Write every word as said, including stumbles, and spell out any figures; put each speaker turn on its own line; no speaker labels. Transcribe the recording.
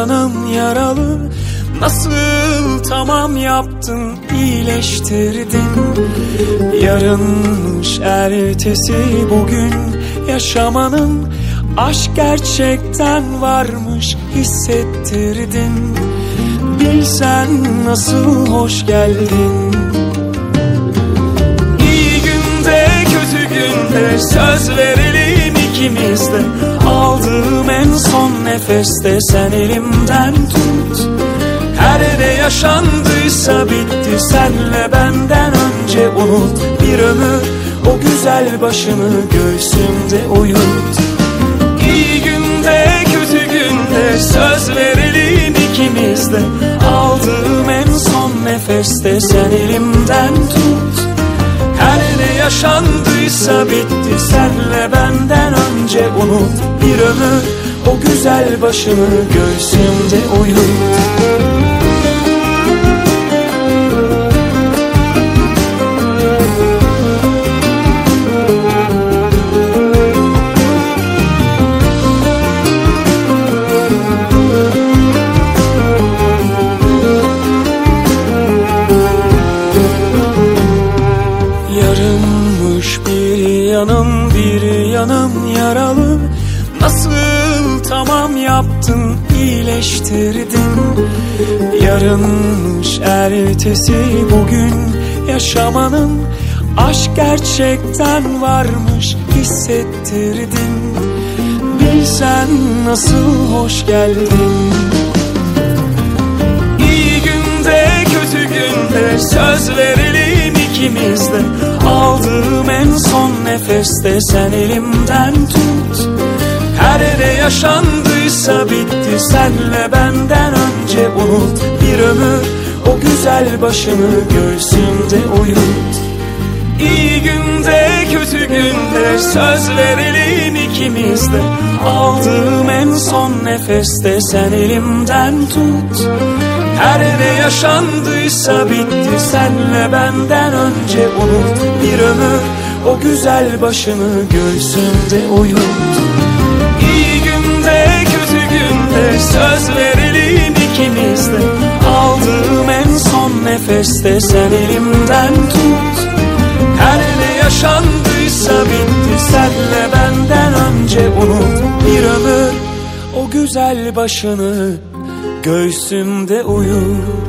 yanım yaralı. Nasıl tamam yaptın, iyileştirdin. Yarınmış ertesi bugün yaşamanın, aşk gerçekten varmış hissettirdin. Bilsen nasıl hoş geldin. İyi günde kötü günde söz verelim ikimiz de. Aldığım en son nefeste sen elimden tut. Her ne yaşandıysa bitti, senle benden önce unut. Bir ömür o güzel başını göğsümde uyut. İyi günde kötü günde söz verelim ikimiz de. Aldığım en son nefeste sen elimden tut. Her ne yaşandıysa bitti, senle benden önce unut. Bir ömür o güzel başını göğsümde uyut. Yarınmış bir yanım, bir yanım yaralı. Nasıl tamam yaptın, iyileştirdin. Yarınmış ertesi bugün yaşamanın, aşk gerçekten varmış hissettirdin. Bilsen nasıl hoş geldin. İyi günde kötü günde söz verelim ikimiz de. Aldığım en son nefeste sen elimden tut. Her ne yaşandıysa bitti, senle benden önce unut. Bir ömür o güzel başını göğsümde uyut. İyi günde kötü günde söz verelim ikimiz de. Aldığım en son nefeste sen elimden tut. Her ne yaşandıysa bitti, senle benden önce unut. Bir ömür o güzel başını göğsümde uyut. İyi günde kötü günde söz verelim ikimiz de. Aldığım en son nefeste sen elimden tut. Her ne yaşandıysa bitti, senle benden önce unut. Bir ömür o güzel başını göğsümde uyut.